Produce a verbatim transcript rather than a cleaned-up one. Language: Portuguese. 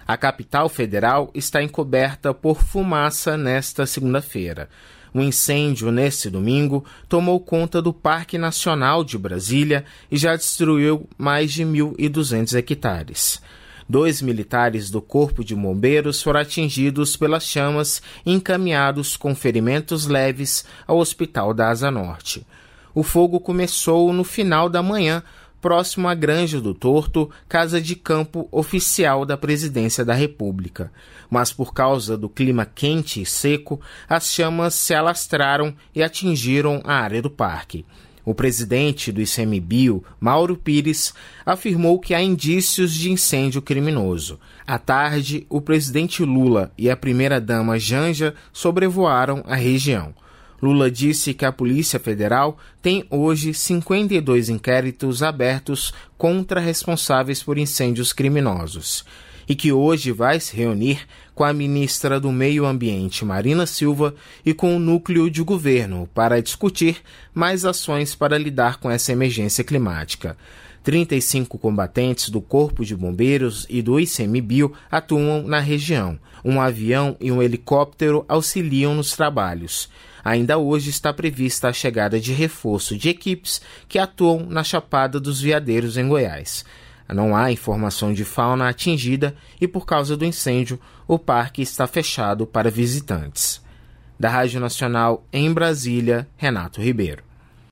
A capital federal está encoberta por fumaça nesta segunda-feira. O incêndio, neste domingo, tomou conta do Parque Nacional de Brasília e já destruiu mais de mil e duzentos hectares. Dois militares do Corpo de Bombeiros foram atingidos pelas chamas e encaminhados com ferimentos leves ao Hospital da Asa Norte. O fogo começou no final da manhã, próximo à Granja do Torto, casa de campo oficial da Presidência da República. Mas por causa do clima quente e seco, as chamas se alastraram e atingiram a área do parque. O presidente do ICMBio, Mauro Pires, afirmou que há indícios de incêndio criminoso. À tarde, o presidente Lula e a primeira-dama Janja sobrevoaram a região. Lula disse que a Polícia Federal tem hoje cinquenta e dois inquéritos abertos contra responsáveis por incêndios criminosos e que hoje vai se reunir com a ministra do Meio Ambiente, Marina Silva, e com o núcleo de governo para discutir mais ações para lidar com essa emergência climática. trinta e cinco combatentes do Corpo de Bombeiros e do ICMBio atuam na região. Um avião e um helicóptero auxiliam nos trabalhos. Ainda hoje está prevista a chegada de reforço de equipes que atuam na Chapada dos Veadeiros, em Goiás. Não há informação de fauna atingida e, por causa do incêndio, o parque está fechado para visitantes. Da Rádio Nacional em Brasília, Renato Ribeiro.